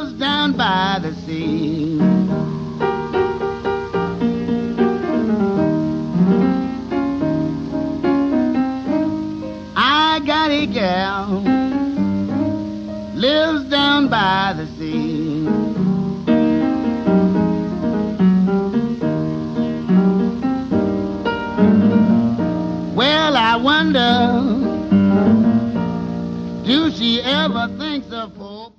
lives down by the sea. I got a gal lives down by the sea. Well, I wonder, do she ever think of folk?